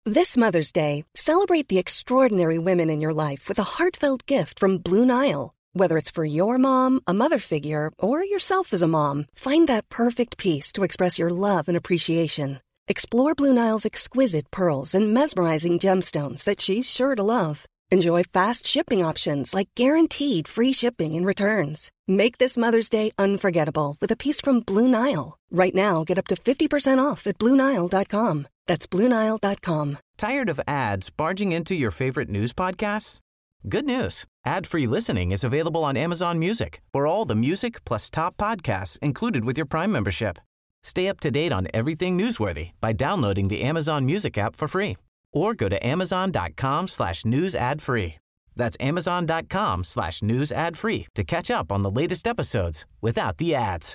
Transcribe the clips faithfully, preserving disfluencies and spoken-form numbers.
This Mother's Day, celebrate the extraordinary women in your life with a heartfelt gift from Blue Nile. Whether it's for your mom, a mother figure, or yourself as a mom, find that perfect piece to express your love and appreciation. Explore Blue Nile's exquisite pearls and mesmerizing gemstones that she's sure to love. Enjoy fast shipping options like guaranteed free shipping and returns. Make this Mother's Day unforgettable with a piece from Blue Nile. Right now, get up to fifty percent off at Blue Nile dot com. That's Blue Nile dot com. Tired of ads barging into your favorite news podcasts? Good news. Ad-free listening is available on Amazon Music for all the music plus top podcasts included with your Prime membership. Stay up to date on everything newsworthy by downloading the Amazon Music app for free or go to amazon.com slash news ad free. That's amazon.com slash news ad free to catch up on the latest episodes without the ads.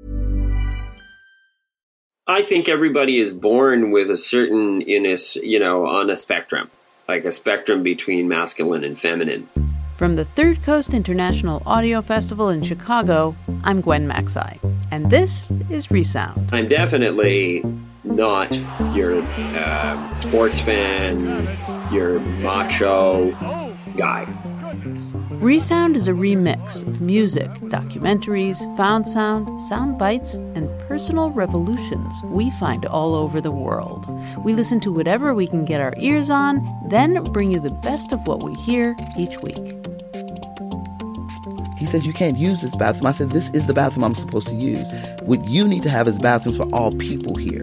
I think everybody is born with a certain, in a, you know, on a spectrum, like a spectrum between masculine and feminine. From the Third Coast International Audio Festival in Chicago, I'm Gwen Macsai, and this is Resound. I'm definitely not your uh, sports fan, your macho guy. Resound is a remix of music, documentaries, found sound, sound bites, and personal revolutions we find all over the world. We listen to whatever we can get our ears on, then bring you the best of what we hear each week. He said, you can't use this bathroom. I said, this is the bathroom I'm supposed to use. What you need to have is bathrooms for all people here.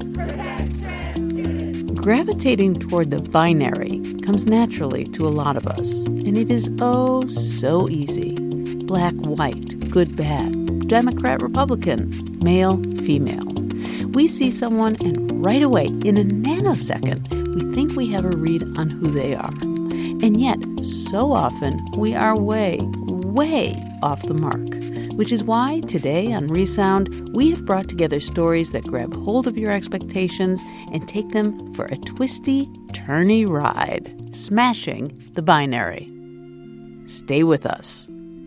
Gravitating toward the binary comes naturally to a lot of us, and it is oh so easy. Black, white, good, bad, Democrat, Republican, male, female. We see someone and right away, in a nanosecond, we think we have a read on who they are. And yet, so often, we are way, way off the mark. Which is why today on Resound, we have brought together stories that grab hold of your expectations and take them for a twisty, turny ride, smashing the binary. Stay with us.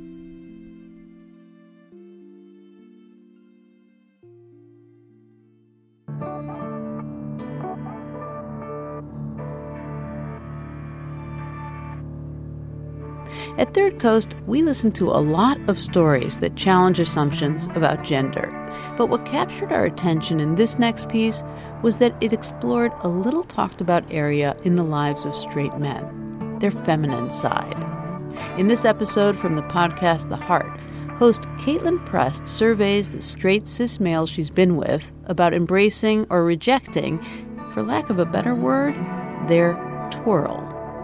At Third Coast, we listen to a lot of stories that challenge assumptions about gender. But what captured our attention in this next piece was that it explored a little talked-about area in the lives of straight men, their feminine side. In this episode from the podcast The Heart, host Caitlin Prest surveys the straight cis males she's been with about embracing or rejecting, for lack of a better word, their twirl.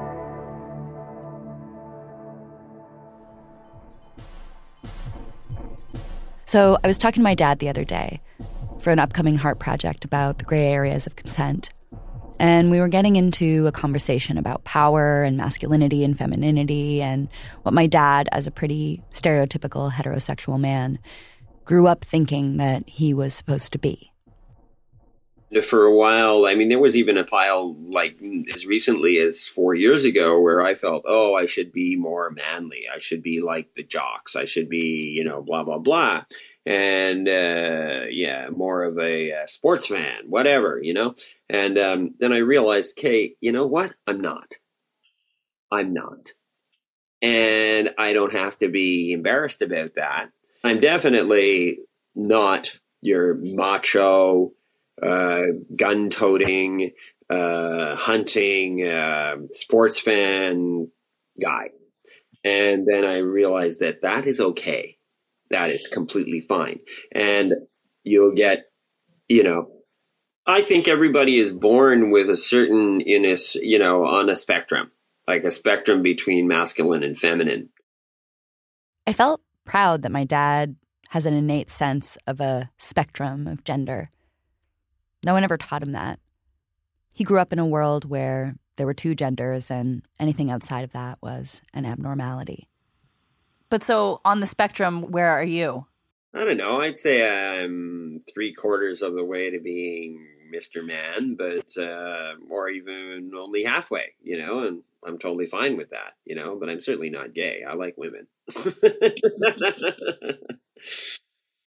So I was talking to my dad the other day for an upcoming Heart project about the gray areas of consent. And we were getting into a conversation about power and masculinity and femininity and what my dad, as a pretty stereotypical heterosexual man, grew up thinking that he was supposed to be. For a while, I mean, there was even a pile like as recently as four years ago where I felt, oh, I should be more manly. I should be like the jocks. I should be, you know, blah, blah, blah. And, uh, yeah, more of a uh, sports fan, whatever, you know. And um, then I realized, Kate, you know what? I'm not. I'm not. And I don't have to be embarrassed about that. I'm definitely not your macho, uh, gun-toting, uh, hunting, uh, sports fan guy. And then I realized that that is okay. That is completely fine. And you'll get, you know, I think everybody is born with a certain, in a, you know, on a spectrum, like a spectrum between masculine and feminine. I felt proud that my dad has an innate sense of a spectrum of gender. No one ever taught him that. He grew up in a world where there were two genders and anything outside of that was an abnormality. But so on the spectrum, where are you? I don't know. I'd say I'm three quarters of the way to being Mister Man, but, uh, or even only halfway, you know, and I'm totally fine with that, you know, but I'm certainly not gay. I like women.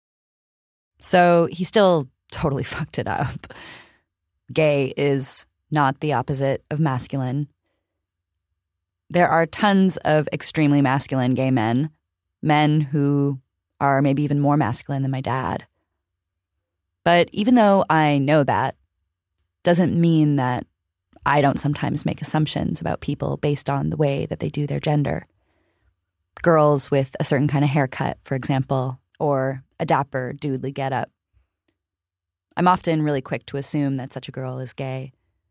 So he still totally fucked it up. Gay is not the opposite of masculine. There are tons of extremely masculine gay men, men who are maybe even more masculine than my dad. But even though I know that, doesn't mean that I don't sometimes make assumptions about people based on the way that they do their gender. Girls with a certain kind of haircut, for example, or a dapper, doodly getup. I'm often really quick to assume that such a girl is gay.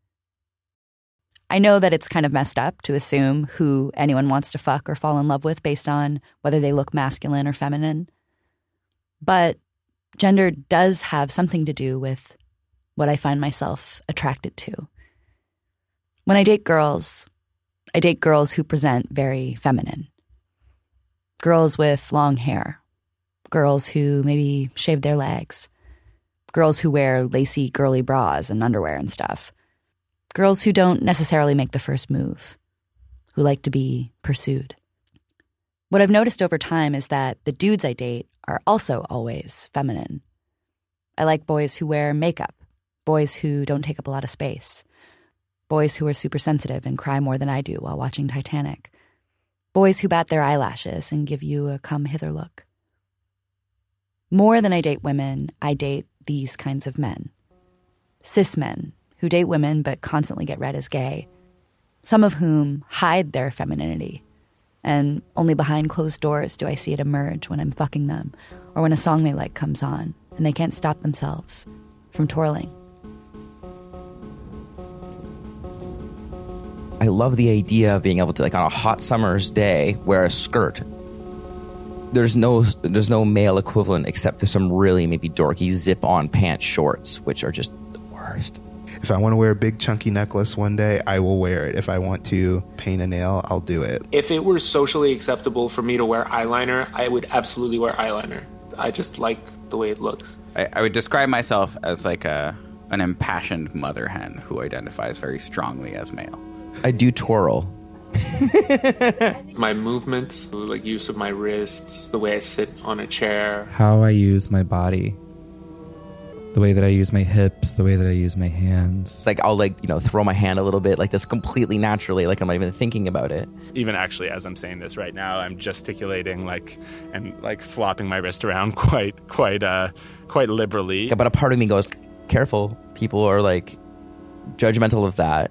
I know that it's kind of messed up to assume who anyone wants to fuck or fall in love with based on whether they look masculine or feminine. But gender does have something to do with what I find myself attracted to. When I date girls, I date girls who present very feminine. Girls with long hair. Girls who maybe shave their legs. Girls who wear lacy, girly bras and underwear and stuff. Girls who don't necessarily make the first move. Who like to be pursued. What I've noticed over time is that the dudes I date are also always feminine. I like boys who wear makeup. Boys who don't take up a lot of space. Boys who are super sensitive and cry more than I do while watching Titanic. Boys who bat their eyelashes and give you a come hither look. More than I date women, I date these kinds of men. Cis men who date women but constantly get read as gay. Some of whom hide their femininity. And only behind closed doors do I see it emerge when I'm fucking them or when a song they like comes on and they can't stop themselves from twirling. I love the idea of being able to, like, on a hot summer's day, wear a skirt. There's no there's no male equivalent except for some really maybe dorky zip-on pants shorts, which are just the worst. If I want to wear a big chunky necklace one day, I will wear it. If I want to paint a nail, I'll do it. If it were socially acceptable for me to wear eyeliner, I would absolutely wear eyeliner. I just like the way it looks. I, I would describe myself as like a an impassioned mother hen who identifies very strongly as male. I do twirl. My movements, like use of my wrists, the way I sit on a chair. How I use my body. The way that I use my hips, the way that I use my hands. It's like I'll like, you know, throw my hand a little bit like this completely naturally, like I'm not even thinking about it. Even actually as I'm saying this right now, I'm gesticulating like and like flopping my wrist around quite quite uh quite liberally. Yeah, but a part of me goes, careful, people are like judgmental of that.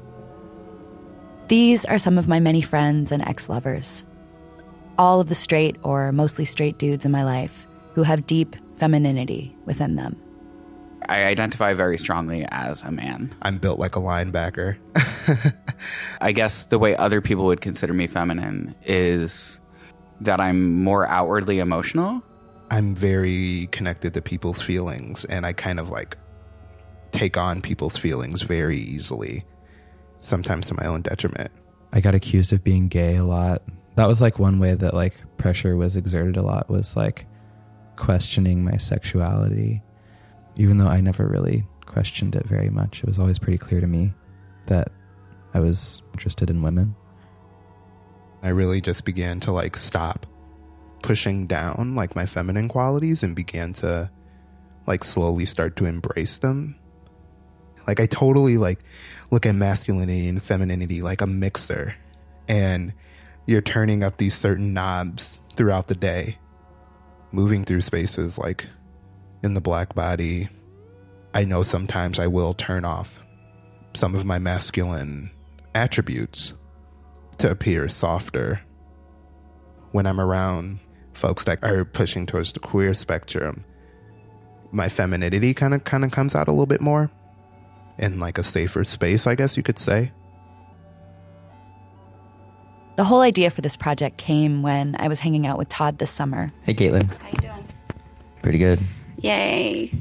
These are some of my many friends and ex-lovers. All of the straight or mostly straight dudes in my life who have deep femininity within them. I identify very strongly as a man. I'm built like a linebacker. I guess the way other people would consider me feminine is that I'm more outwardly emotional. I'm very connected to people's feelings, and I kind of like take on people's feelings very easily, sometimes to my own detriment. I got accused of being gay a lot. That was like one way that like pressure was exerted a lot, was like questioning my sexuality. Even though I never really questioned it very much, it was always pretty clear to me that I was interested in women. I really just began to like stop pushing down like my feminine qualities and began to like slowly start to embrace them. Like I totally like look at masculinity and femininity like a mixer, and you're turning up these certain knobs throughout the day, moving through spaces like in the black body. I know sometimes I will turn off some of my masculine attributes to appear softer. When I'm around folks that are pushing towards the queer spectrum, my femininity kind of kind of comes out a little bit more in like a safer space, I guess you could say. The whole idea for this project came when I was hanging out with Todd this summer. Hey, Caitlin. How you doing? Pretty good. Yay.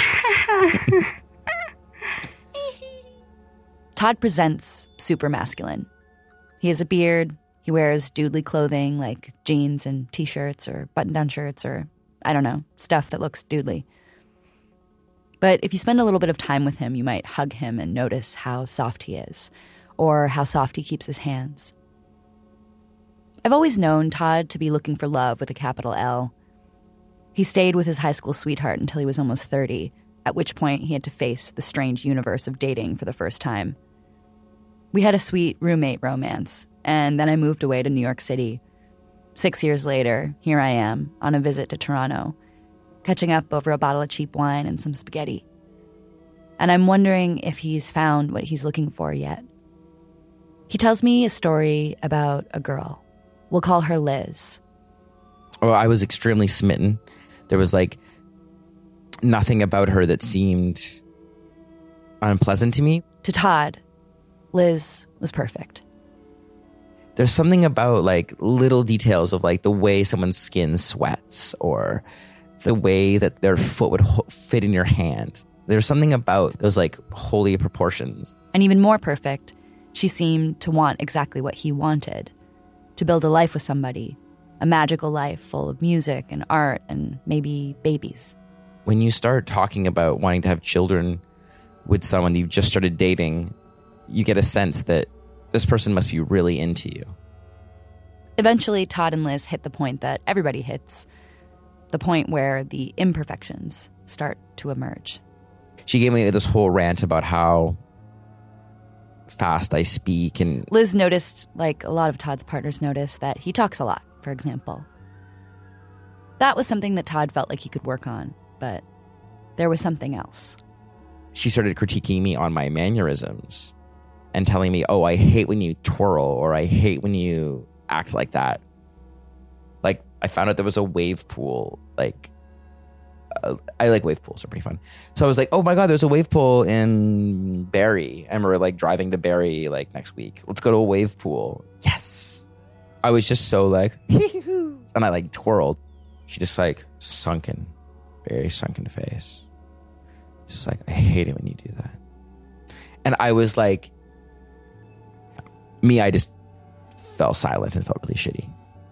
Todd presents super masculine. He has a beard. He wears doodly clothing like jeans and t-shirts or button-down shirts or, I don't know, stuff that looks doodly. But if you spend a little bit of time with him, you might hug him and notice how soft he is, or how soft he keeps his hands. I've always known Todd to be looking for love with a capital L. He stayed with his high school sweetheart until he was almost thirty, at which point he had to face the strange universe of dating for the first time. We had a sweet roommate romance, and then I moved away to New York City. Six years later, here I am, on a visit to Toronto, catching up over a bottle of cheap wine and some spaghetti. And I'm wondering if he's found what he's looking for yet. He tells me a story about a girl. We'll call her Liz. Oh, I was extremely smitten. There was like nothing about her that seemed unpleasant to me. To Todd, Liz was perfect. There's something about like little details of like the way someone's skin sweats or the way that their foot would ho- fit in your hand. There's something about those like holy proportions. And even more perfect, she seemed to want exactly what he wanted. To build a life with somebody. A magical life full of music and art and maybe babies. When you start talking about wanting to have children with someone you've just started dating, you get a sense that this person must be really into you. Eventually, Todd and Liz hit the point that everybody hits. The point where the imperfections start to emerge. She gave me this whole rant about how fast I speak. And Liz noticed, like a lot of Todd's partners noticed, that he talks a lot, for example. That was something that Todd felt like he could work on, but there was something else. She started critiquing me on my mannerisms and telling me, oh, I hate when you twirl, or I hate when you act like that. Like, I found out there was a wave pool. Like, uh, I like wave pools, they're pretty fun. So I was like, oh my God, there's a wave pool in Barrie. And we're like driving to Barrie like next week. Let's go to a wave pool. Yes. I was just so like, and I like twirled. She just like sunken, very sunken face. Just like, I hate it when you do that. And I was like, me, I just fell silent and felt really shitty.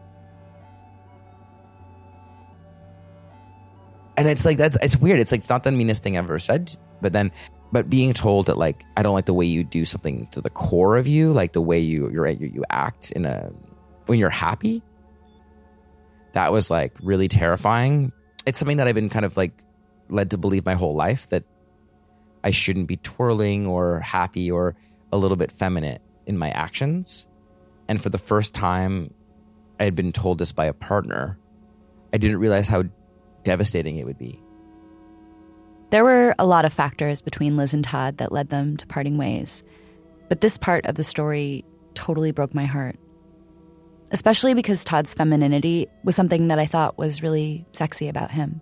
And it's like, that's, it's weird. It's like, it's not the meanest thing I've ever said. But then, but being told that like, I don't like the way you do something to the core of you, like the way you, you're, you, you act in a, when you're happy, that was like really terrifying. It's something that I've been kind of like led to believe my whole life, that I shouldn't be twirling or happy or a little bit feminine in my actions. And for the first time I had been told this by a partner, I didn't realize how devastating it would be. There were a lot of factors between Liz and Todd that led them to parting ways. But this part of the story totally broke my heart. Especially because Todd's femininity was something that I thought was really sexy about him.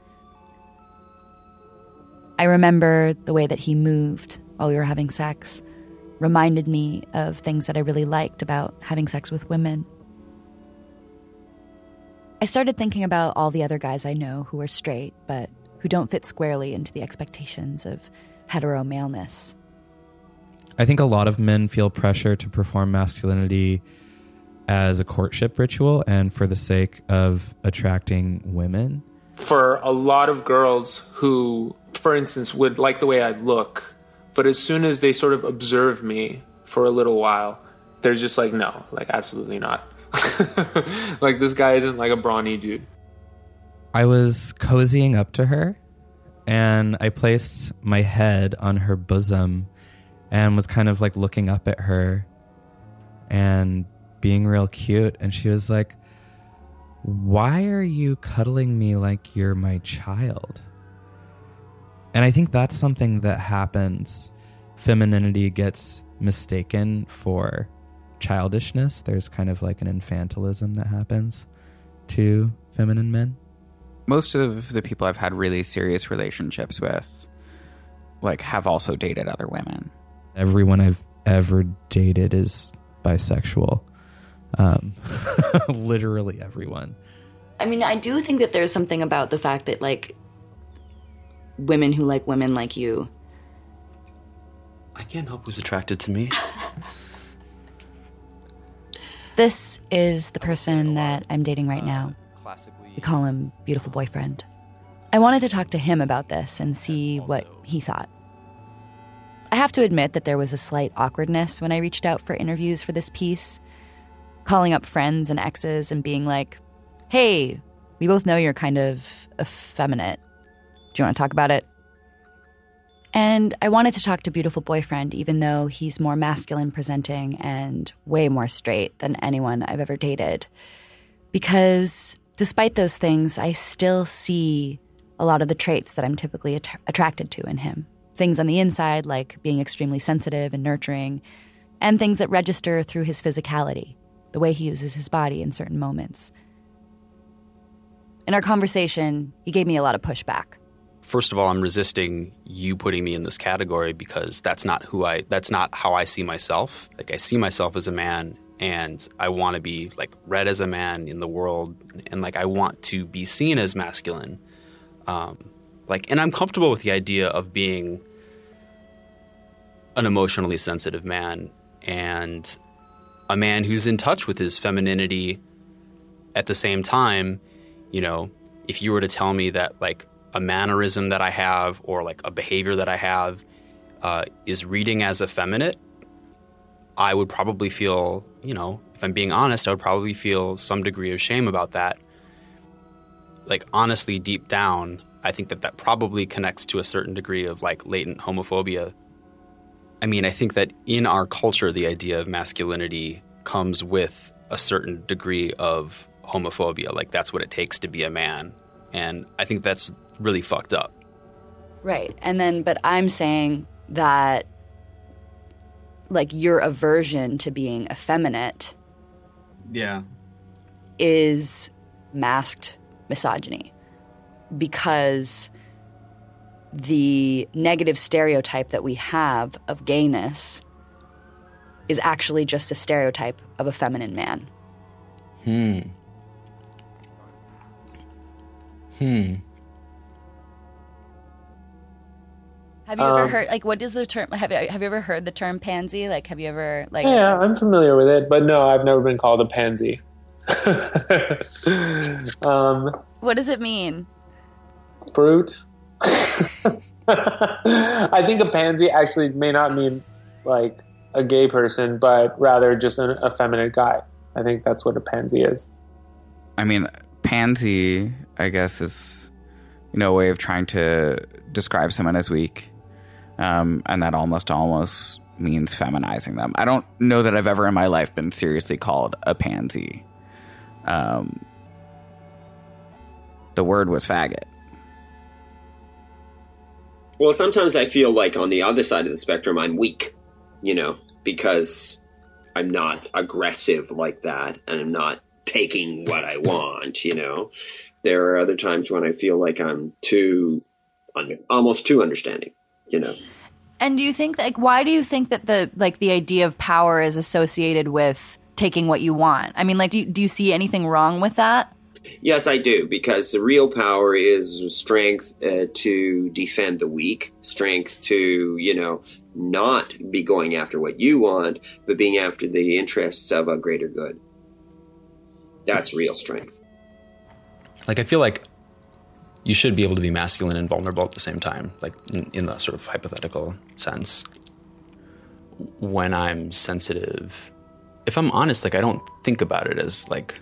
I remember the way that he moved while we were having sex reminded me of things that I really liked about having sex with women. I started thinking about all the other guys I know who are straight, but who don't fit squarely into the expectations of hetero maleness. I think a lot of men feel pressure to perform masculinity as a courtship ritual and for the sake of attracting women. For a lot of girls who, for instance, would like the way I look, but as soon as they sort of observe me for a little while, they're just like, no, like absolutely not. Like this guy isn't like a brawny dude. I was cozying up to her and I placed my head on her bosom and was kind of like looking up at her and being real cute. And she was like, why are you cuddling me like you're my child? And I think that's something that happens. Femininity gets mistaken for childishness. There's kind of like an infantilism that happens to feminine men. Most of the people I've had really serious relationships with, like, have also dated other women. Everyone I've ever dated is bisexual. Um, literally everyone. I mean, I do think that there's something about the fact that, like, women who like women like you. I can't help who's attracted to me. This is the person that I'm dating right now. We call him Beautiful Boyfriend. I wanted to talk to him about this and see what he thought. I have to admit that there was a slight awkwardness when I reached out for interviews for this piece. Calling up friends and exes and being like, hey, we both know you're kind of effeminate. Do you want to talk about it? And I wanted to talk to Beautiful Boyfriend, even though he's more masculine presenting and way more straight than anyone I've ever dated. Because despite those things, I still see a lot of the traits that I'm typically att- attracted to in him. Things on the inside, like being extremely sensitive and nurturing, and things that register through his physicality, the way he uses his body in certain moments. In our conversation, he gave me a lot of pushback. First of all, I'm resisting you putting me in this category because that's not who I, that's not how I see myself. Like, I see myself as a man, and I want to be, like, read as a man in the world, and, like, I want to be seen as masculine. Um, like, and I'm comfortable with the idea of being an emotionally sensitive man and a man who's in touch with his femininity at the same time. You know, if you were to tell me that, like, a mannerism that I have or, like, a behavior that I have uh, is reading as effeminate, I would probably feel, you know, if I'm being honest, I would probably feel some degree of shame about that. Like, honestly, deep down, I think that that probably connects to a certain degree of, like, latent homophobia. I mean, I think that in our culture, the idea of masculinity comes with a certain degree of homophobia. Like, that's what it takes to be a man. And I think that's really fucked up. Right. And then, but I'm saying that, like, your aversion to being effeminate yeah. is masked misogyny. Because the negative stereotype that we have of gayness is actually just a stereotype of a feminine man. Hmm. Hmm. Have you ever Um, heard, like, what is the term, have you, have you ever heard the term pansy? Like, have you ever, like... Yeah, I'm familiar with it, but no, I've never been called a pansy. um, What does it mean? Fruit. I think a pansy actually may not mean, like, a gay person, but rather just an effeminate guy. I think that's what a pansy is. I mean, pansy, I guess, is, you know, a way of trying to describe someone as weak. Um, and that almost almost means feminizing them. I don't know that I've ever in my life been seriously called a pansy. Um, the word was faggot. Well, sometimes I feel like on the other side of the spectrum, I'm weak, you know, because I'm not aggressive like that and I'm not taking what I want, you know. There are other times when I feel like I'm too, under, almost too understanding, you know. And do you think, like, why do you think that the, like, the idea of power is associated with taking what you want? I mean, like, do you, do you see anything wrong with that? Yes, I do, because the real power is strength uh, to defend the weak, strength to, you know, not be going after what you want, but being after the interests of a greater good. That's real strength. Like, I feel like you should be able to be masculine and vulnerable at the same time, like in, in the sort of hypothetical sense. When I'm sensitive, if I'm honest, like, I don't think about it as, like,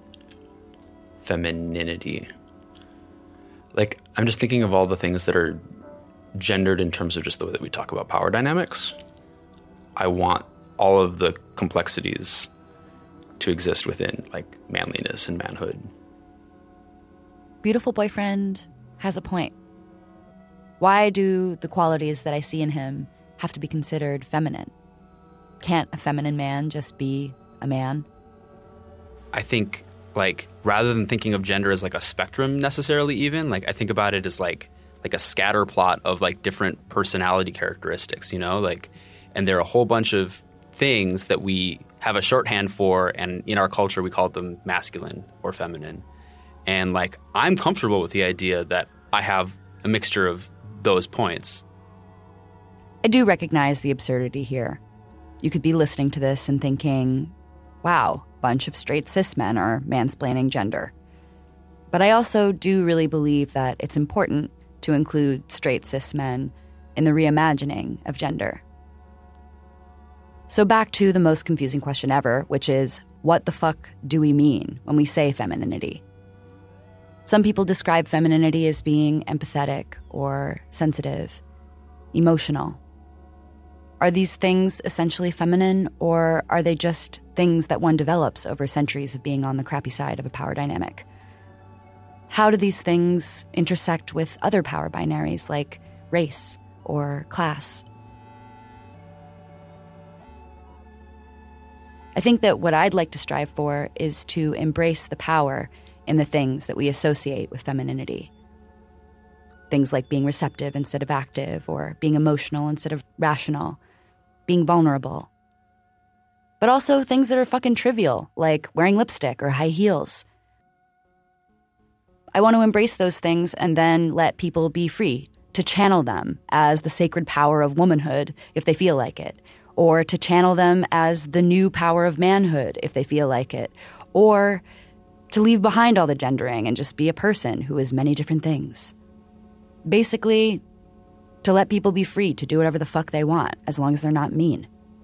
femininity. Like, I'm just thinking of all the things that are gendered in terms of just the way that we talk about power dynamics. I want all of the complexities to exist within, like, manliness and manhood. Beautiful Boyfriend has a point. Why do the qualities that I see in him have to be considered feminine? Can't a feminine man just be a man? I think, like, rather than thinking of gender as, like, a spectrum necessarily even, like, I think about it as, like, like a scatter plot of, like, different personality characteristics, you know? Like, and there are a whole bunch of things that we have a shorthand for, and in our culture we call them masculine or feminine. And, like, I'm comfortable with the idea that I have a mixture of those points. I do recognize the absurdity here. You could be listening to this and thinking, wow, bunch of straight cis men are mansplaining gender. But I also do really believe that it's important to include straight cis men in the reimagining of gender. So back to the most confusing question ever, which is, what the fuck do we mean when we say femininity? Some people describe femininity as being empathetic or sensitive. emotional. Are these things essentially feminine, or are they just things that one develops over centuries of being on the crappy side of a power dynamic? How do these things intersect with other power binaries like race or class? I think that what I'd like to strive for is to embrace the power in the things that we associate with femininity. Things like being receptive instead of active, or being emotional instead of rational, being vulnerable. But also things that are fucking trivial, like wearing lipstick or high heels. I want to embrace those things and then let people be free to channel them as the sacred power of womanhood if they feel like it, or to channel them as the new power of manhood if they feel like it, or to leave behind all the gendering and just be a person who is many different things. Basically, to let people be free to do whatever the fuck they want, as long as they're not mean.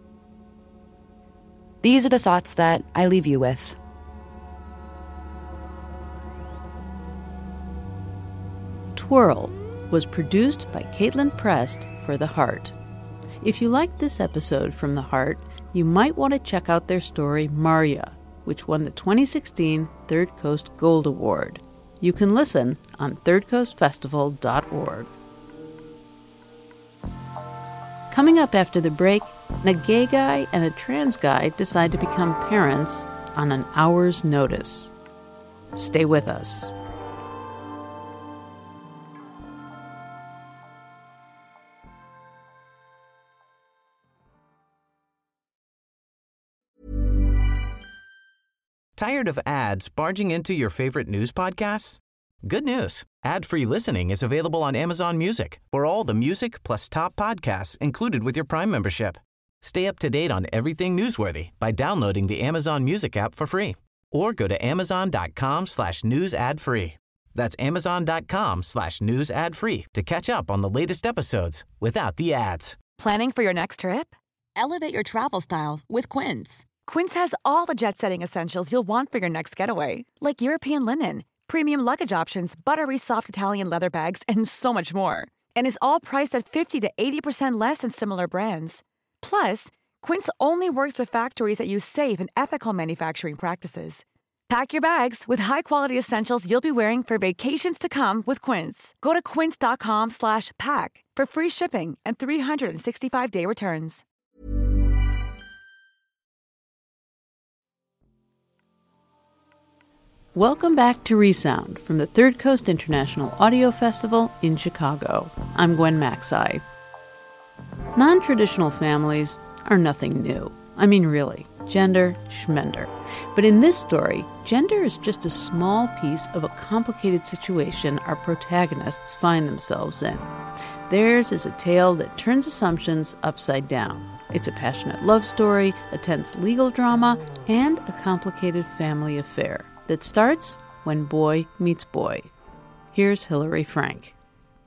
These are the thoughts that I leave you with. Twirl was produced by Caitlin Prest for The Heart. If you liked this episode from The Heart, you might want to check out their story, Maria, which won the twenty sixteen Third Coast Gold Award. You can listen on third coast festival dot org. Coming up after the break, a gay guy and a trans guy decide to become parents on an hour's notice. Stay with us. Tired of ads barging into your favorite news podcasts? Good news. Ad-free listening is available on Amazon Music for all the music plus top podcasts included with your Prime membership. Stay up to date on everything newsworthy by downloading the Amazon Music app for free or go to amazon.com slash news ad free. That's amazon.com slash news ad free to catch up on the latest episodes without the ads. Planning for your next trip? Elevate your travel style with Quince. Quince has all the jet-setting essentials you'll want for your next getaway, like European linen, premium luggage options, buttery soft Italian leather bags, and so much more. And is all priced at fifty to eighty percent less than similar brands. Plus, Quince only works with factories that use safe and ethical manufacturing practices. Pack your bags with high-quality essentials you'll be wearing for vacations to come with Quince. Go to quince.com slash pack for free shipping and three sixty-five day returns. Welcome back to Resound from the Third Coast International Audio Festival in Chicago. I'm Gwen Macsai. Non-traditional families are nothing new. I mean, really, gender, schmender. But in this story, gender is just a small piece of a complicated situation our protagonists find themselves in. Theirs is a tale that turns assumptions upside down. It's a passionate love story, a tense legal drama, and a complicated family affair that starts when boy meets boy. Here's Hilary Frank.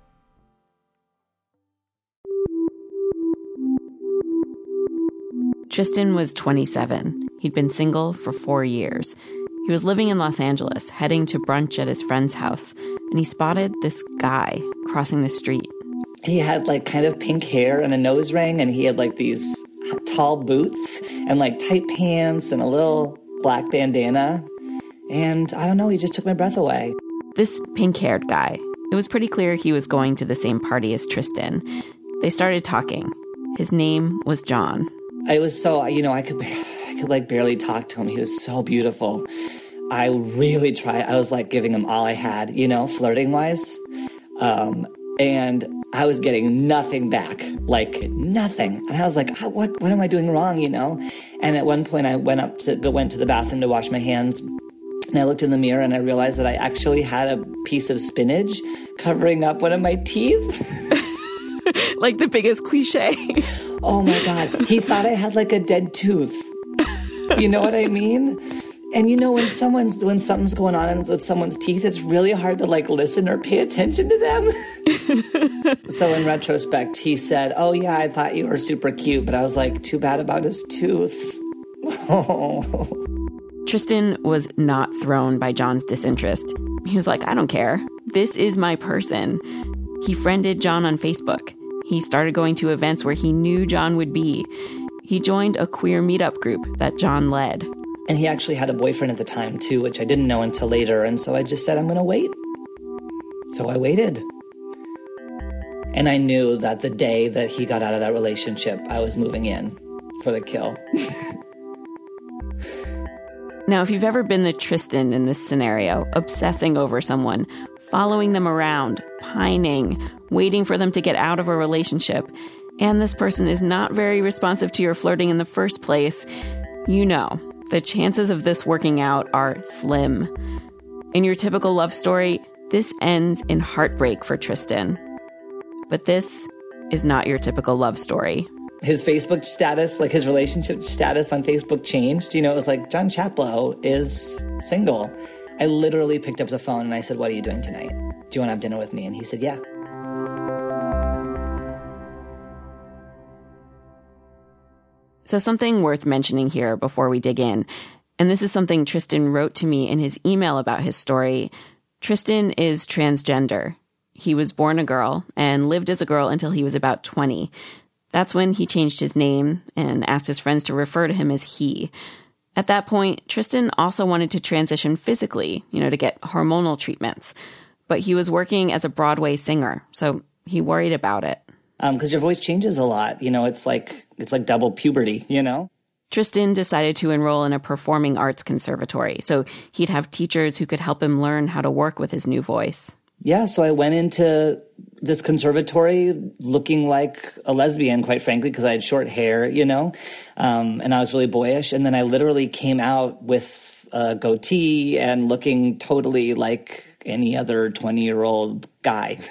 Tristan was twenty-seven. He'd been single for four years. He was living in Los Angeles, heading to brunch at his friend's house, and he spotted this guy crossing the street. He had like kind of pink hair and a nose ring, and he had like these tall boots and like tight pants and a little black bandana. And I don't know, he just took my breath away. This pink-haired guy, it was pretty clear he was going to the same party as Tristan. They started talking. His name was John. I was so, you know, I could, I could like barely talk to him. He was so beautiful. I really tried. I was like giving him all I had, you know, flirting-wise. Um, and I was getting nothing back, like nothing. And I was like, oh, what, what am I doing wrong, you know? And at one point I went up to, go went to the bathroom to wash my hands. And I looked in the mirror and I realized that I actually had a piece of spinach covering up one of my teeth. Like the biggest cliche. Oh my God. He thought I had like a dead tooth. You know what I mean? And you know, when someone's, when something's going on with someone's teeth, it's really hard to like listen or pay attention to them. So in retrospect, he said, oh yeah, I thought you were super cute, but I was like, too bad about his tooth. Oh. Tristan was not thrown by John's disinterest. He was like, I don't care. This is my person. He friended John on Facebook. he started going to events where he knew John would be. He joined a queer meetup group that John led. And he actually had a boyfriend at the time, too, which I didn't know until later. And so I just said, I'm going to wait. So I waited. And I knew that the day that he got out of that relationship, I was moving in for the kill. Now, if you've ever been the Tristan in this scenario, obsessing over someone, following them around, pining, waiting for them to get out of a relationship, and this person is not very responsive to your flirting in the first place, you know the chances of this working out are slim. In your typical love story, this ends in heartbreak for Tristan. But this is not your typical love story. His Facebook status, like his relationship status on Facebook changed. You know, it was like, John Chaplow is single. I literally picked up the phone and I said, what are you doing tonight? Do you want to have dinner with me? And he said, yeah. So something worth mentioning here before we dig in, and this is something Tristan wrote to me in his email about his story. Tristan is transgender. He was born a girl and lived as a girl until he was about twenty. That's when he changed his name and asked his friends to refer to him as he. At that point, Tristan also wanted to transition physically, you know, to get hormonal treatments. But he was working as a Broadway singer, so he worried about it. Um, because your voice changes a lot. You know, it's like it's like double puberty, you know? Tristan decided to enroll in a performing arts conservatory, so he'd have teachers who could help him learn how to work with his new voice. Yeah, so I went into this conservatory looking like a lesbian, quite frankly, because I had short hair, you know, um, and I was really boyish. And then I literally came out with a goatee and looking totally like any other twenty-year-old guy.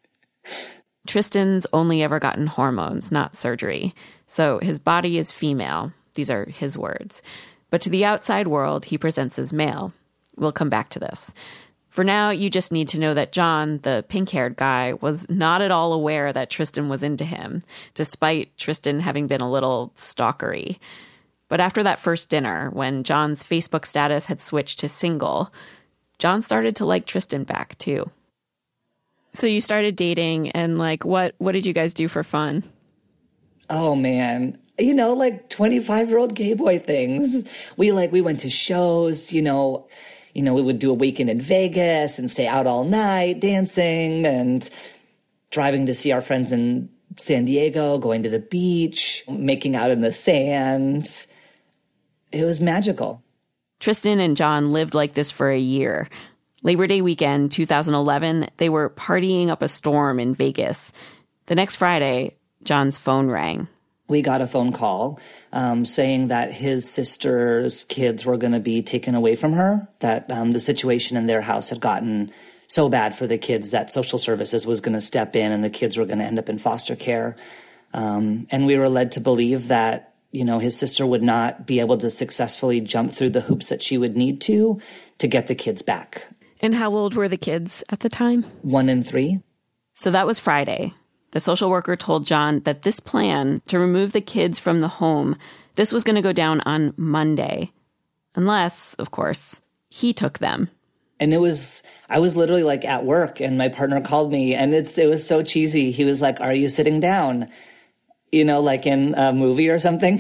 Tristan's only ever gotten hormones, not surgery. So his body is female. These are his words. But to the outside world, he presents as male. We'll come back to this. For now, you just need to know that John, the pink-haired guy, was not at all aware that Tristan was into him, despite Tristan having been a little stalkery. But after that first dinner, when John's Facebook status had switched to single, John started to like Tristan back, too. So you started dating, and, like, what, what did you guys do for fun? Oh, man. You know, like twenty-five-year-old gay boy things. We, like, we went to shows, you know... You know, we would do a weekend in Vegas and stay out all night dancing and driving to see our friends in San Diego, going to the beach, making out in the sand. It was magical. Tristan and John lived like this for a year. Labor Day weekend, two thousand eleven, they were partying up a storm in Vegas. The next Friday, John's phone rang. We got a phone call um, saying that his sister's kids were going to be taken away from her, that um, the situation in their house had gotten so bad for the kids that social services was going to step in and the kids were going to end up in foster care. Um, and we were led to believe that, you know, his sister would not be able to successfully jump through the hoops that she would need to to get the kids back. And how old were the kids at the time? One and three. So that was Friday. The social worker told John that this plan to remove the kids from the home, this was going to go down on Monday. Unless, of course, he took them. And it was, I was literally like at work and my partner called me and it's, it was so cheesy. He was like, are you sitting down? You know, like in a movie or something.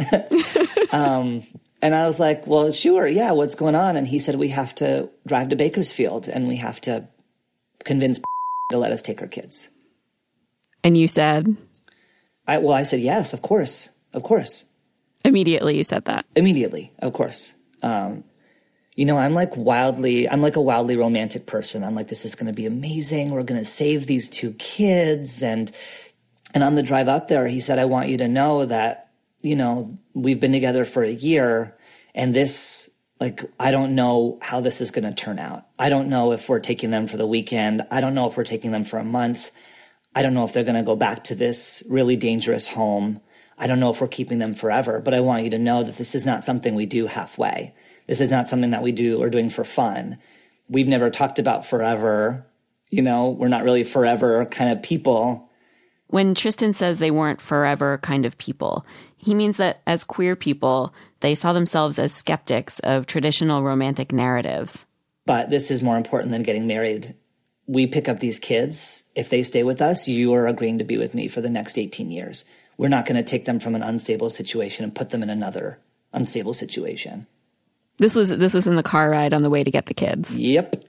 um, and I was like, well, sure. Yeah. What's going on? And he said, we have to drive to Bakersfield and we have to convince to let us take our kids. And you said? I, well, I said, yes, of course. Of course. Immediately you said that? Immediately, of course. Um, you know, I'm like wildly, I'm like a wildly romantic person. I'm like, this is going to be amazing. We're going to save these two kids. And, and on the drive up there, he said, I want you to know that, you know, we've been together for a year and this, like, I don't know how this is going to turn out. I don't know if we're taking them for the weekend. I don't know if we're taking them for a month. I don't know if they're going to go back to this really dangerous home. I don't know if we're keeping them forever, but I want you to know that this is not something we do halfway. This is not something that we do or doing for fun. We've never talked about forever. You know, we're not really forever kind of people. When Tristan says they weren't forever kind of people, he means that as queer people, they saw themselves as skeptics of traditional romantic narratives. But this is more important than getting married we pick up these kids. If they stay with us, you are agreeing to be with me for the next eighteen years. We're not going to take them from an unstable situation and put them in another unstable situation. This was this was in the car ride on the way to get the kids. Yep.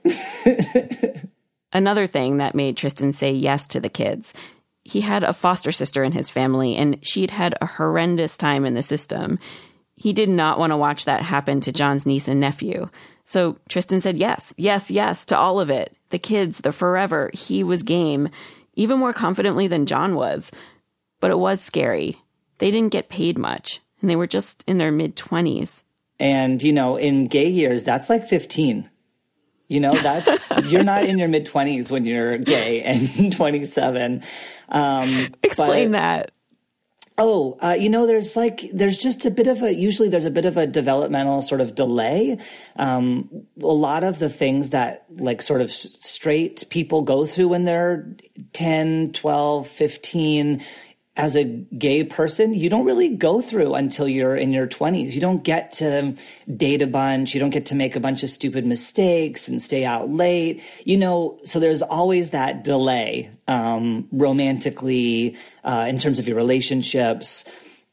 Another thing that made Tristan say yes to the kids, he had a foster sister in his family, and she'd had a horrendous time in the system. He did not want to watch that happen to John's niece and nephew. So Tristan said yes, yes, yes to all of it. The kids, the forever. He was game, even more confidently than John was. But it was scary. They didn't get paid much, and they were just in their mid-twenties. And, you know, in gay years, that's like fifteen. You know, that's you're not in your mid-twenties when you're gay and twenty-seven. Um, Explain but, that. Oh, uh, you know, there's like, there's just a bit of a, usually there's a bit of a developmental sort of delay. Um, a lot of the things that like sort of straight people go through when they're ten, twelve, fifteen, as a gay person, you don't really go through until you're in your twenties. You don't get to date a bunch. You don't get to make a bunch of stupid mistakes and stay out late. You know, so there's always that delay um, romantically uh, in terms of your relationships.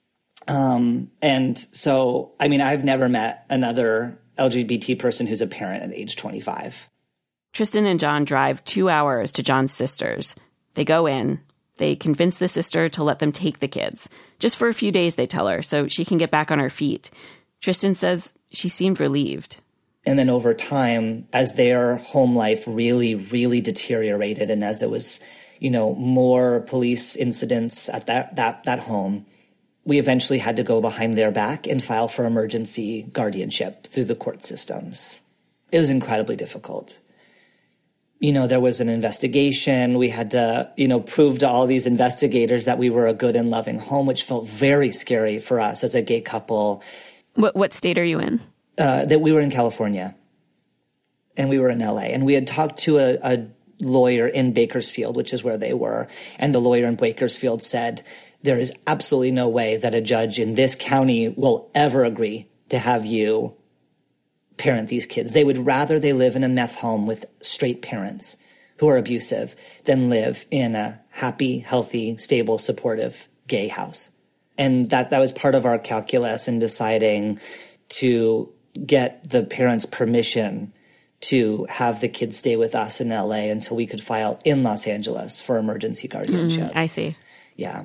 Um, and so, I mean, I've never met another L G B T person who's a parent at age twenty-five. Tristan and John drive two hours to John's sister's. They go in. They convince the sister to let them take the kids. Just for a few days, they tell her, so she can get back on her feet. Tristan says she seemed relieved. And then over time, as their home life really, really deteriorated, and as there was, you know, more police incidents at that, that, that home, we eventually had to go behind their back and file for emergency guardianship through the court systems. It was incredibly difficult. You know, there was an investigation. We had to, you know, prove to all these investigators that we were a good and loving home, which felt very scary for us as a gay couple. What what state are you in? Uh, that we were in California, and we were in L A. And we had talked to a, a lawyer in Bakersfield, which is where they were. And the lawyer in Bakersfield said, there is absolutely no way that a judge in this county will ever agree to have you parent these kids. They would rather they live in a meth home with straight parents who are abusive than live in a happy, healthy, stable, supportive gay house. And that, that was part of our calculus in deciding to get the parents' permission to have the kids stay with us in L A until we could file in Los Angeles for emergency guardianship. Mm, I see. Yeah.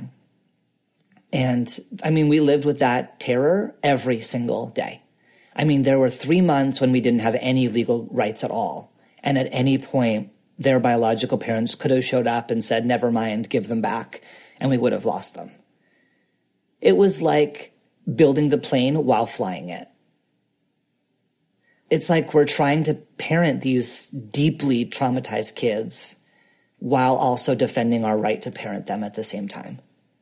And I mean, we lived with that terror every single day. I mean, there were three months when we didn't have any legal rights at all. And at any point, their biological parents could have showed up and said, never mind, give them back, and we would have lost them. It was like building the plane while flying it. It's like we're trying to parent these deeply traumatized kids while also defending our right to parent them at the same time.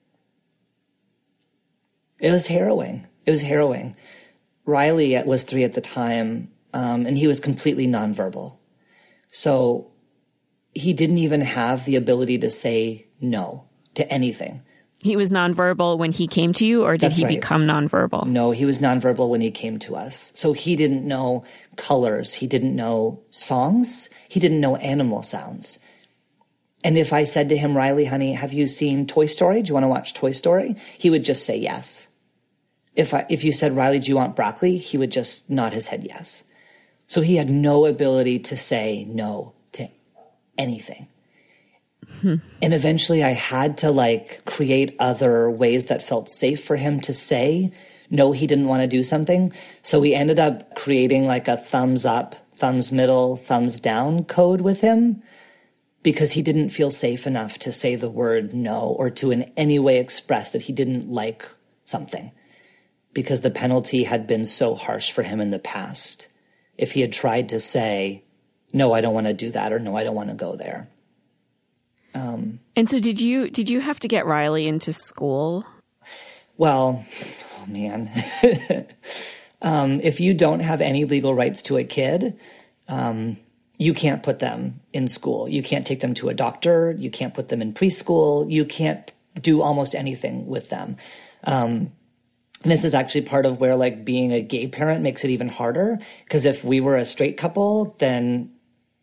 It was harrowing. It was harrowing. Riley was three at the time, um, and he was completely nonverbal. So he didn't even have the ability to say no to anything. He was nonverbal when he came to you, or did That's he right. become nonverbal? No, he was nonverbal when he came to us. So he didn't know colors. He didn't know songs. He didn't know animal sounds. And if I said to him, Riley, honey, have you seen Toy Story? Do you want to watch Toy Story? He would just say yes. If I, if you said, Riley, do you want broccoli? He would just nod his head yes. So he had no ability to say no to anything. Hmm. And eventually I had to like create other ways that felt safe for him to say no, he didn't want to do something. So we ended up creating like a thumbs up, thumbs middle, thumbs down code with him because he didn't feel safe enough to say the word no or to in any way express that he didn't like something. Because the penalty had been so harsh for him in the past. If he had tried to say, no, I don't want to do that, or no, I don't want to go there. Um, and so did you did you have to get Riley into school? Well, oh man. um, if you don't have any legal rights to a kid, um, you can't put them in school. You can't take them to a doctor. You can't put them in preschool. You can't do almost anything with them. Um And this is actually part of where, like, being a gay parent makes it even harder. Because if we were a straight couple, then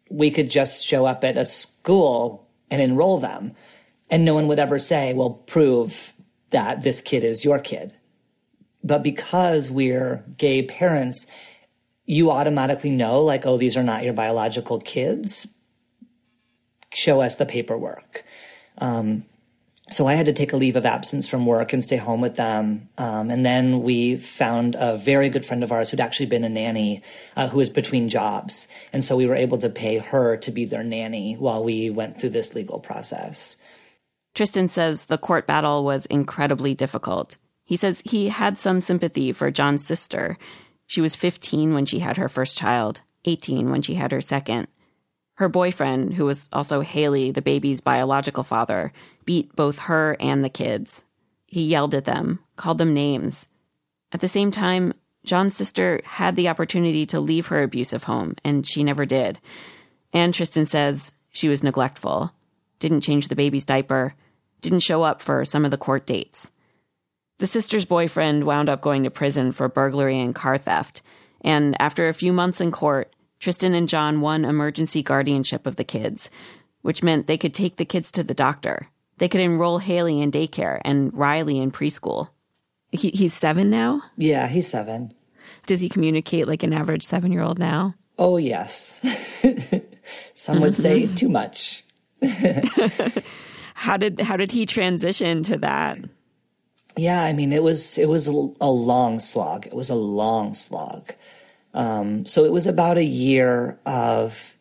we could just show up at a school and enroll them, and no one would ever say, well, prove that this kid is your kid. But because we're gay parents, you automatically know, like, oh, these are not your biological kids. Show us the paperwork. Um, so I had to take a leave of absence from work and stay home with them. Um, and then we found a very good friend of ours who'd actually been a nanny uh, who was between jobs. And so we were able to pay her to be their nanny while we went through this legal process. Tristan says the court battle was incredibly difficult. He says he had some sympathy for John's sister. She was fifteen when she had her first child, eighteen when she had her second. Her boyfriend, who was also Haley, the baby's biological father, beat both her and the kids. He yelled at them, called them names. At the same time, John's sister had the opportunity to leave her abusive home, and she never did. And Tristan says she was neglectful, didn't change the baby's diaper, didn't show up for some of the court dates. The sister's boyfriend wound up going to prison for burglary and car theft, and after a few months in court, Tristan and John won emergency guardianship of the kids, which meant they could take the kids to the doctor. They could enroll Haley in daycare and Riley in preschool. He, he's seven now? Yeah, he's seven. Does he communicate like an average seven-year-old now? Oh, yes. Some would say too much. How did how did he transition to that? Yeah, I mean, it was it was a, a long slog. It was a long slog. Um, so it was about a year of,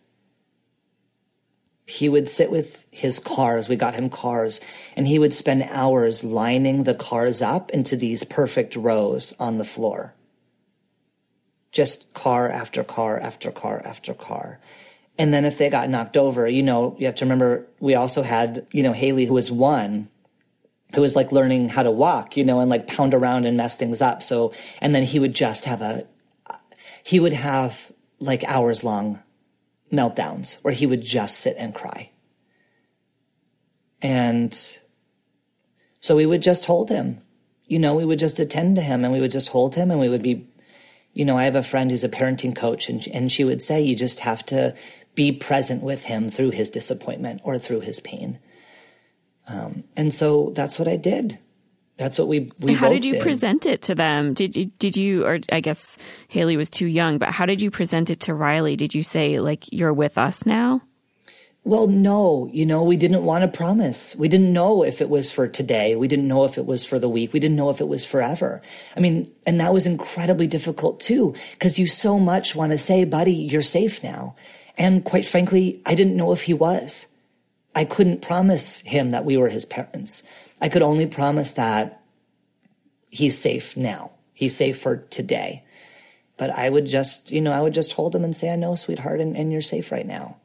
he would sit with his cars, we got him cars, and he would spend hours lining the cars up into these perfect rows on the floor. Just car after car after car after car. And then if they got knocked over, you know, you have to remember, we also had, you know, Haley, who was one, who was like learning how to walk, you know, and like pound around and mess things up. So, and then he would just have a, he would have like hours long meltdowns where he would just sit and cry. And so we would just hold him, you know, we would just attend to him and we would just hold him and we would be, you know, I have a friend who's a parenting coach and, and she would say, you just have to be present with him through his disappointment or through his pain. Um, and so that's what I did. That's what we, we How both did you did. present it to them? Did you, did you, or I guess Haley was too young, but how did you present it to Riley? Did you say, like, you're with us now? Well, no, you know, we didn't want to promise. We didn't know if it was for today. We didn't know if it was for the week. We didn't know if it was forever. I mean, and that was incredibly difficult too, because you so much want to say, buddy, you're safe now. And quite frankly, I didn't know if he was. I couldn't promise him that we were his parents. I could only promise that he's safe now. He's safe for today. But I would just, you know, I would just hold him and say, I know, sweetheart, and, and you're safe right now.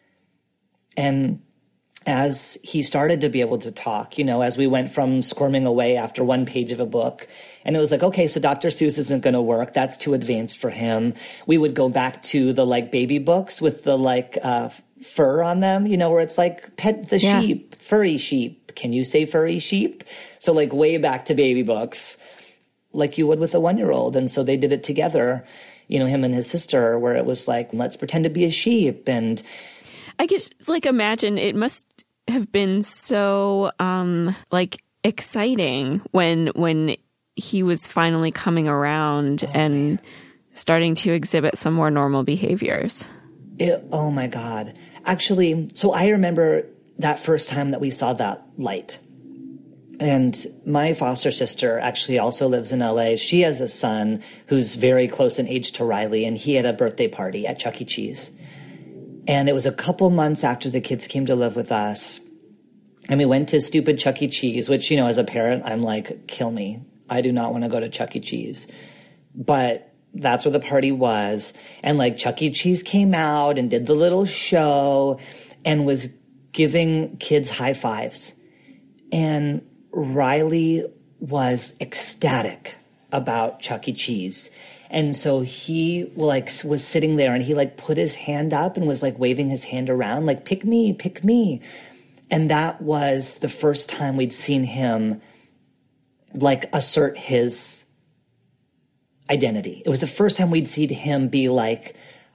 And as he started to be able to talk, you know, as we went from squirming away after one page of a book, and it was like, okay, so Doctor Seuss isn't going to work. That's too advanced for him. We would go back to the, like, baby books with the, like, uh, fur on them, you know, where it's like, pet the Yeah. sheep, furry sheep. Can you say furry sheep? So, like, way back to baby books, like you would with a one-year-old. And so they did it together, you know, him and his sister, where it was like, let's pretend to be a sheep. And I just, like, imagine it must have been so, um, like, exciting when when he was finally coming around oh, and man. starting to exhibit some more normal behaviors. It, oh, my God. Actually, so I remember that first time that we saw that light. And my foster sister actually also lives in L A. She has a son who's very close in age to Riley, and he had a birthday party at Chuck E. Cheese. And it was a couple months after the kids came to live with us. And we went to stupid Chuck E. Cheese, which, you know, as a parent, I'm like, kill me. I do not want to go to Chuck E. Cheese. But that's where the party was. And, like, Chuck E. Cheese came out and did the little show and was giving kids high fives. And Riley was ecstatic about Chuck E. Cheese. And so he, like, was sitting there and he, like, put his hand up and was, like, waving his hand around, like, pick me, pick me. And that was the first time we'd seen him, like, assert his identity. It was the first time we'd seen him be like,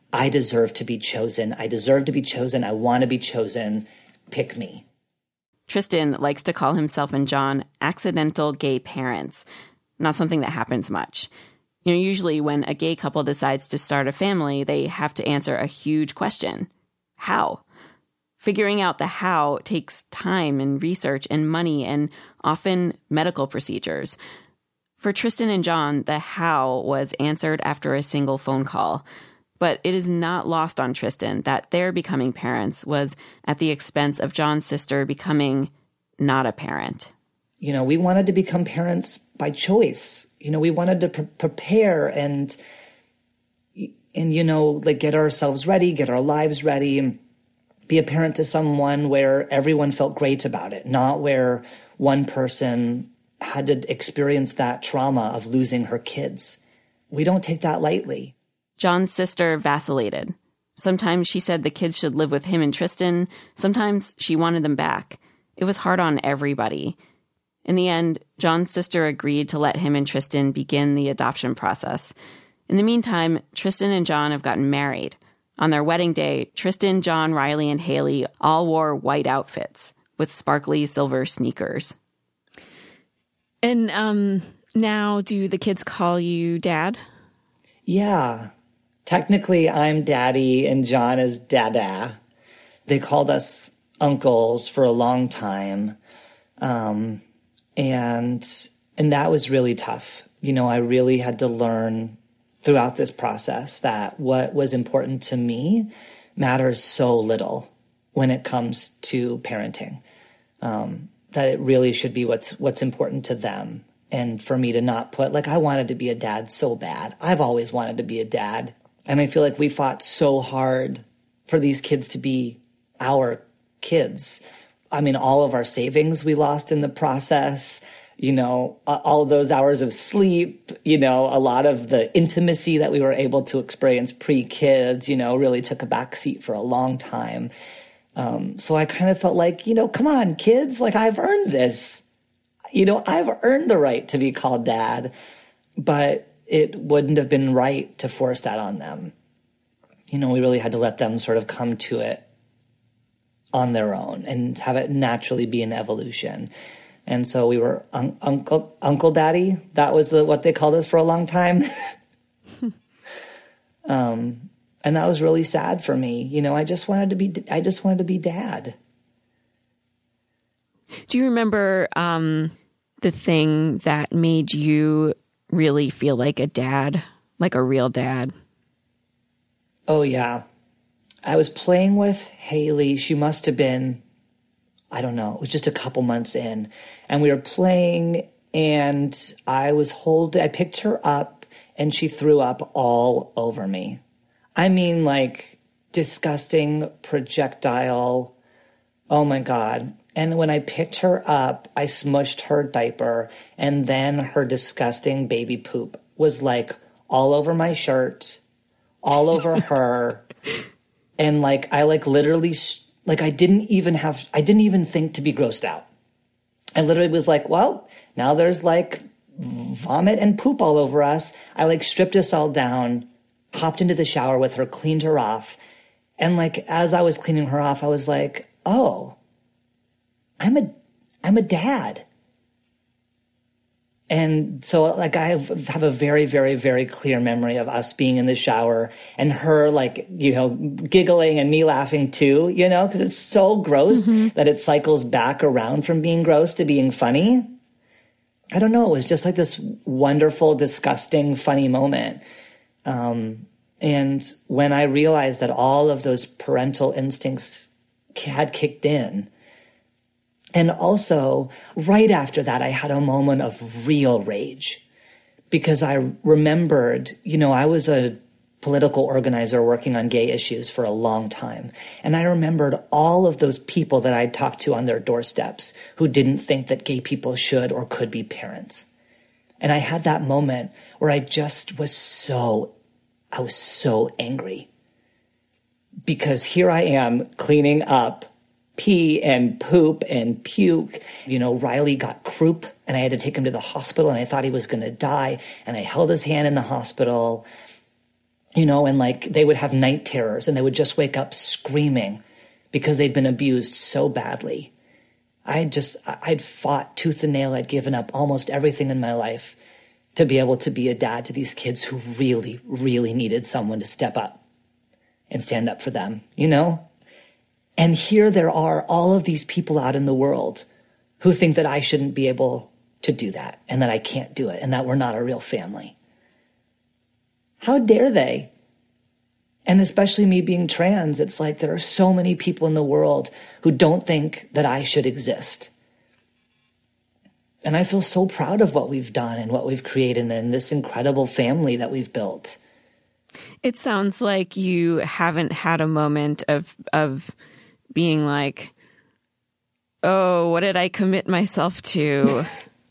I deserve to be chosen. I deserve to be chosen. I want to be chosen. Pick me. Tristan likes to call himself and John accidental gay parents. Not something that happens much. You know, usually when a gay couple decides to start a family, they have to answer a huge question. How? Figuring out the how takes time and research and money and often medical procedures. For Tristan and John, the how was answered after a single phone call. But it is not lost on Tristan that their becoming parents was at the expense of John's sister becoming not a parent. You know, we wanted to become parents by choice. You know, we wanted to pre- prepare and, and, you know, like get ourselves ready, get our lives ready, and be a parent to someone where everyone felt great about it, not where one person had to experience that trauma of losing her kids. We don't take that lightly. John's sister vacillated. Sometimes she said the kids should live with him and Tristan. Sometimes she wanted them back. It was hard on everybody. In the end, John's sister agreed to let him and Tristan begin the adoption process. In the meantime, Tristan and John have gotten married. On their wedding day, Tristan, John, Riley, and Haley all wore white outfits with sparkly silver sneakers. And um, now do the kids call you Dad? Yeah. Technically, I'm Daddy and John is Dada. They called us uncles for a long time. Um, and and that was really tough. You know, I really had to learn throughout this process that what was important to me matters so little when it comes to parenting. Um, that it really should be what's what's important to them. And for me to not put, like, I wanted to be a dad so bad. I've always wanted to be a dad. And I feel like we fought so hard for these kids to be our kids. I mean, all of our savings we lost in the process, you know, all those hours of sleep, you know, a lot of the intimacy that we were able to experience pre-kids, you know, really took a backseat for a long time. Um, so I kind of felt like, you know, come on, kids, like I've earned this. You know, I've earned the right to be called dad, but it wouldn't have been right to force that on them. You know, we really had to let them sort of come to it on their own and have it naturally be an evolution. And so we were un- uncle, uncle daddy. That was the, what they called us for a long time. um, and that was really sad for me. You know, I just wanted to be, I just wanted to be dad. Do you remember um, the thing that made you really feel like a dad, like a real dad? Oh, yeah. I was playing with Haley. She must have been, I don't know, it was just a couple months in. And we were playing, and I was holding, I picked her up, and she threw up all over me. I mean, like, disgusting projectile. Oh, my God. And when I picked her up, I smushed her diaper, and then her disgusting baby poop was like all over my shirt, all over her. And like, I like literally, like I didn't even have, I didn't even think to be grossed out. I literally was like, well, now there's like vomit and poop all over us. I like stripped us all down, hopped into the shower with her, cleaned her off. And like, as I was cleaning her off, I was like, oh, I'm a, I'm a dad. And so like I have, have a very, very, very clear memory of us being in the shower and her like, you know, giggling and me laughing too, you know, because it's so gross mm-hmm. that it cycles back around from being gross to being funny. I don't know. It was just like this wonderful, disgusting, funny moment. Um, and when I realized that all of those parental instincts had kicked in, and also, right after that, I had a moment of real rage because I remembered, you know, I was a political organizer working on gay issues for a long time. And I remembered all of those people that I'd talked to on their doorsteps who didn't think that gay people should or could be parents. And I had that moment where I just was so, I was so angry because here I am cleaning up pee and poop and puke. You know, Riley got croup and I had to take him to the hospital and I thought he was going to die. And I held his hand in the hospital. you know, and like they would have night terrors and they would just wake up screaming because they'd been abused so badly. I just, I'd fought tooth and nail. I'd given up almost everything in my life to be able to be a dad to these kids who really, really needed someone to step up and stand up for them, you know? And here there are all of these people out in the world who think that I shouldn't be able to do that and that I can't do it and that we're not a real family. How dare they? And especially me being trans, it's like there are so many people in the world who don't think that I should exist. And I feel so proud of what we've done and what we've created and this incredible family that we've built. It sounds like you haven't had a moment of of being like, oh, what did I commit myself to?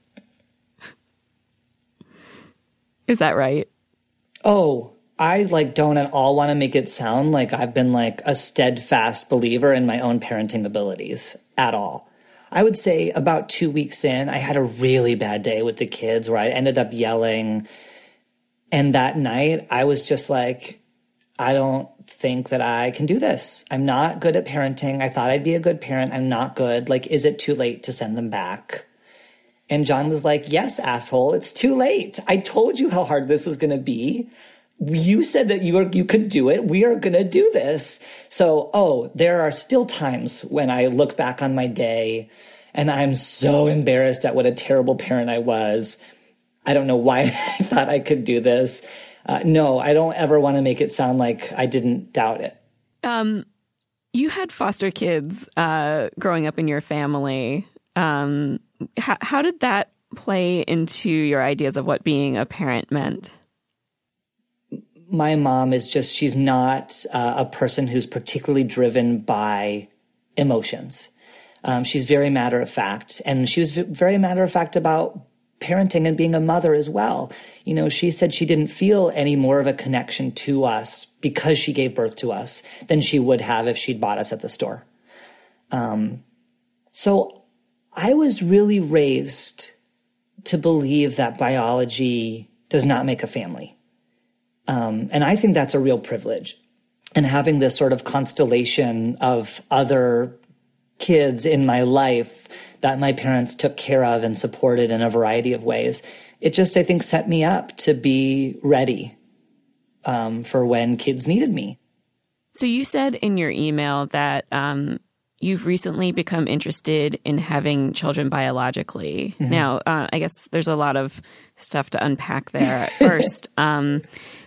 Is that right? Oh, I like don't at all want to make it sound like I've been like a steadfast believer in my own parenting abilities at all. I would say about two weeks in, I had a really bad day with the kids where I ended up yelling. And that night I was just like, I don't think that I can do this. I'm not good at parenting. I thought I'd be a good parent. I'm not good. Like, is it too late to send them back? And John was like, yes, asshole, it's too late. I told you how hard this was going to be. You said that you were, you could do it. We are going to do this. So, oh, there are still times when I look back on my day and I'm so embarrassed at what a terrible parent I was. I don't know why I thought I could do this. Uh, no, I don't ever want to make it sound like I didn't doubt it. Um, you had foster kids uh, growing up in your family. Um, how, how did that play into your ideas of what being a parent meant? My mom is just, she's not uh, a person who's particularly driven by emotions. Um, she's very matter of fact, and she was very matter of fact about parenting and being a mother as well. You know, she said she didn't feel any more of a connection to us because she gave birth to us than she would have if she'd bought us at the store. Um, so I was really raised to believe that biology does not make a family. Um, and I think that's a real privilege. And having this sort of constellation of other kids in my life that my parents took care of and supported in a variety of ways, it just, I think, set me up to be ready um, for when kids needed me. So you said in your email that um, you've recently become interested in having children biologically. Mm-hmm. Now, uh, I guess there's a lot of stuff to unpack there at first. Um,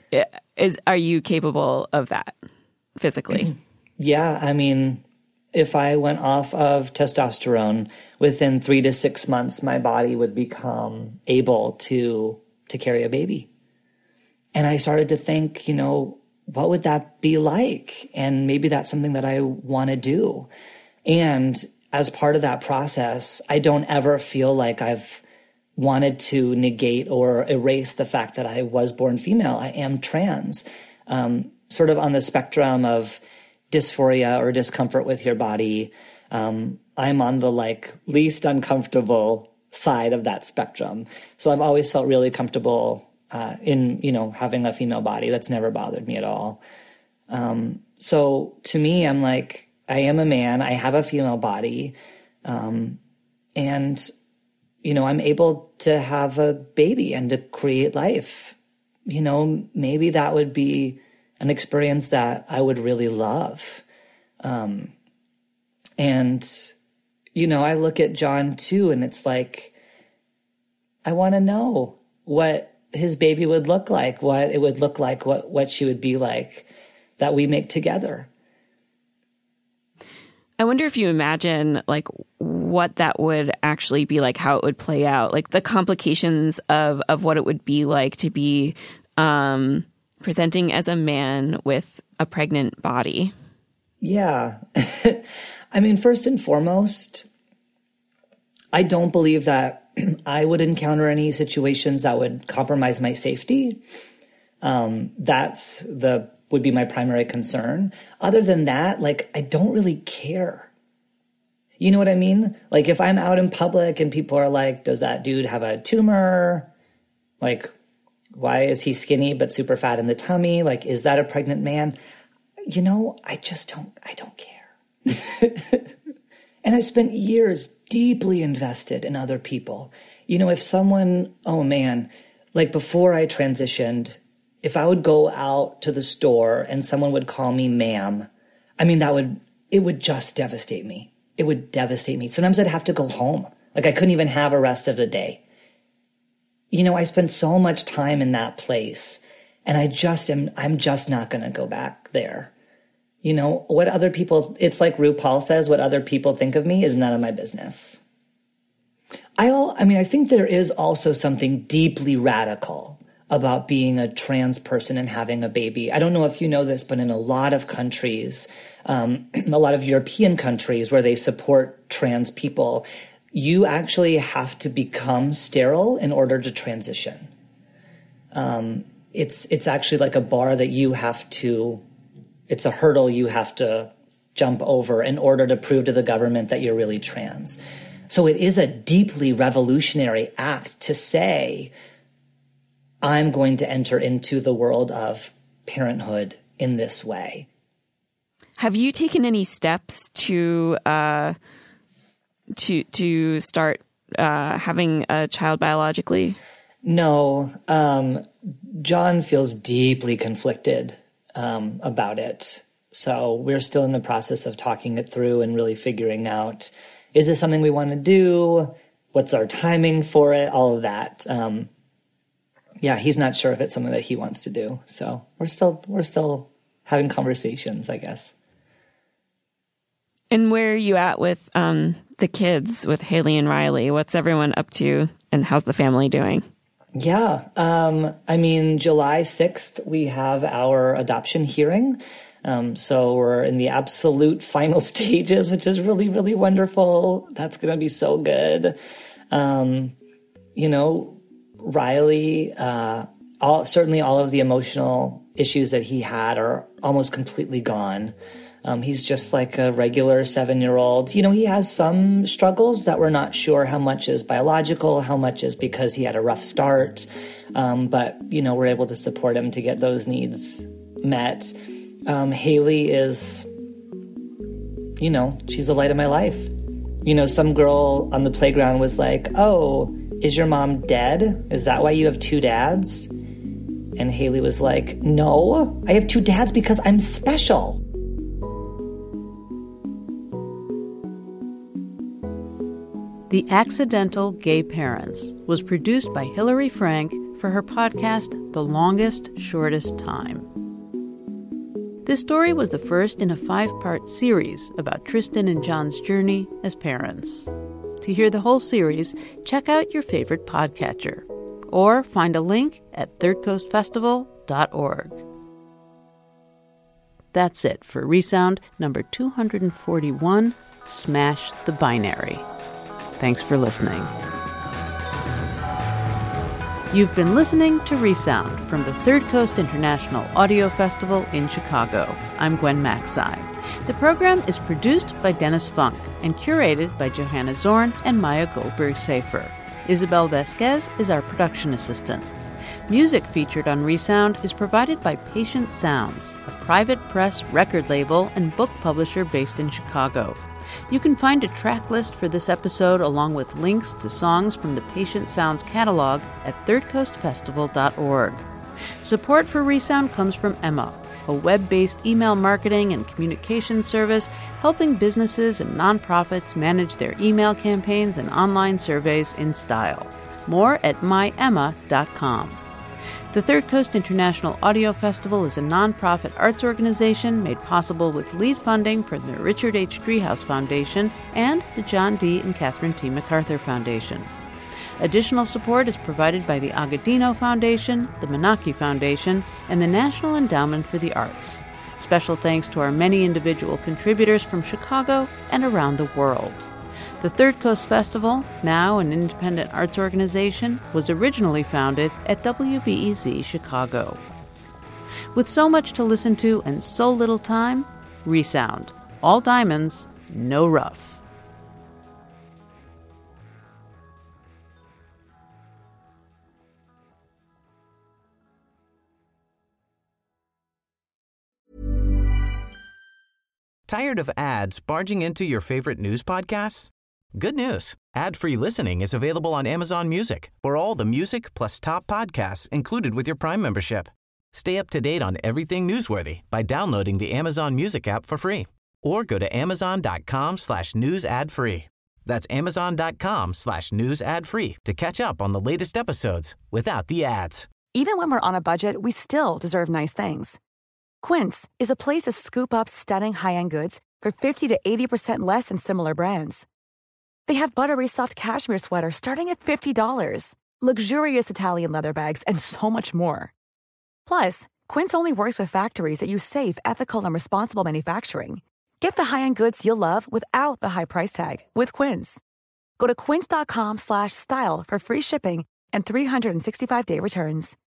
is are you capable of that physically? Yeah, I mean, if I went off of testosterone, within three to six months, my body would become able to to carry a baby. And I started to think, you know, what would that be like? And maybe that's something that I want to do. And as part of that process, I don't ever feel like I've wanted to negate or erase the fact that I was born female. I am trans, um, sort of on the spectrum of dysphoria or discomfort with your body. Um, I'm on the like least uncomfortable side of that spectrum. So I've always felt really comfortable uh, in, you know, having a female body. That's never bothered me at all. Um, so to me, I'm like, I am a man. I have a female body. Um, and, you know, I'm able to have a baby and to create life. You know, maybe that would be an experience that I would really love. Um, and, you know, I look at John too, and it's like, I want to know what his baby would look like, what it would look like, what, what she would be like that we make together. I wonder if you imagine like what that would actually be like, how it would play out, like the complications of, of what it would be like to be, um, presenting as a man with a pregnant body. Yeah. I mean, first and foremost, I don't believe that I would encounter any situations that would compromise my safety. Um, that's the would be my primary concern. Other than that, like, I don't really care. You know what I mean? Like, if I'm out in public and people are like, does that dude have a tumor? Like, Why is he skinny but super fat in the tummy? Like, is that a pregnant man? You know, I just don't, I don't care. And I spent years deeply invested in other people. You know, if someone, oh man, like before I transitioned, if I would go out to the store and someone would call me ma'am, I mean, that would, it would just devastate me. It would devastate me. Sometimes I'd have to go home. Like I couldn't even have a rest of the day. You know, I spent so much time in that place, and I just am, I'm just not going to go back there. You know, what other people, it's like RuPaul says, what other people think of me is none of my business. I, all, I mean, I think there is also something deeply radical about being a trans person and having a baby. I don't know if you know this, but in a lot of countries, um, a lot of European countries where they support trans people, you actually have to become sterile in order to transition. Um, it's it's actually like a bar that you have to, it's a hurdle you have to jump over in order to prove to the government that you're really trans. So it is a deeply revolutionary act to say, I'm going to enter into the world of parenthood in this way. Have you taken any steps to uh, to to start uh, having a child biologically? No. Um, John feels deeply conflicted um, about it. So we're still in the process of talking it through and really figuring out, is this something we want to do? What's our timing for it? All of that. Um, yeah, he's not sure if it's something that he wants to do. So we're still we're still having conversations, I guess. And where are you at with um, the kids, with Haley and Riley? What's everyone up to, and how's the family doing? Yeah, um, I mean, July sixth, we have our adoption hearing. Um, so we're in the absolute final stages, which is really, really wonderful. That's going to be so good. Um, you know, Riley, uh, all, certainly all of the emotional issues that he had are almost completely gone. Um, he's just like a regular seven-year-old. You know, he has some struggles that we're not sure how much is biological, how much is because he had a rough start. Um, but, you know, we're able to support him to get those needs met. Um, Haley is, you know, she's the light of my life. You know, some girl on the playground was like, oh, is your mom dead? Is that why you have two dads? And Haley was like, no, I have two dads because I'm special. The Accidental Gay Parents was produced by Hillary Frank for her podcast, The Longest, Shortest Time. This story was the first in a five-part series about Tristan and John's journey as parents. To hear the whole series, check out your favorite podcatcher or find a link at third coast festival dot org. That's it for Resound number two forty-one, Smash the Binary. Thanks for listening. You've been listening to Resound from the Third Coast International Audio Festival in Chicago. I'm Gwen Macsai. The program is produced by Dennis Funk and curated by Johanna Zorn and Maya Goldberg-Safer. Isabel Vasquez is our production assistant. Music featured on Resound is provided by Patient Sounds, a private press record label and book publisher based in Chicago. You can find a track list for this episode along with links to songs from the Patient Sounds catalog at third coast festival dot org. Support for Resound comes from Emma, a web-based email marketing and communication service helping businesses and nonprofits manage their email campaigns and online surveys in style. More at my emma dot com. The Third Coast International Audio Festival is a nonprofit arts organization made possible with lead funding from the Richard H. Driehaus Foundation and the John D. and Catherine T. MacArthur Foundation. Additional support is provided by the Agudino Foundation, the Menaki Foundation, and the National Endowment for the Arts. Special thanks to our many individual contributors from Chicago and around the world. The Third Coast Festival, now an independent arts organization, was originally founded at W B E Z Chicago. With so much to listen to and so little time, Resound. All diamonds, no rough. Tired of ads barging into your favorite news podcasts? Good news. Ad-free listening is available on Amazon Music for all the music plus top podcasts included with your Prime membership. Stay up to date on everything newsworthy by downloading the Amazon Music app for free or go to amazon.com slash news ad free. That's amazon.com slash news ad free to catch up on the latest episodes without the ads. Even when we're on a budget, we still deserve nice things. Quince is a place to scoop up stunning high-end goods for fifty to eighty percent less than similar brands. They have buttery soft cashmere sweaters starting at fifty dollars, luxurious Italian leather bags, and so much more. Plus, Quince only works with factories that use safe, ethical, and responsible manufacturing. Get the high-end goods you'll love without the high price tag with Quince. Go to quince.com slash style for free shipping and three sixty-five day returns.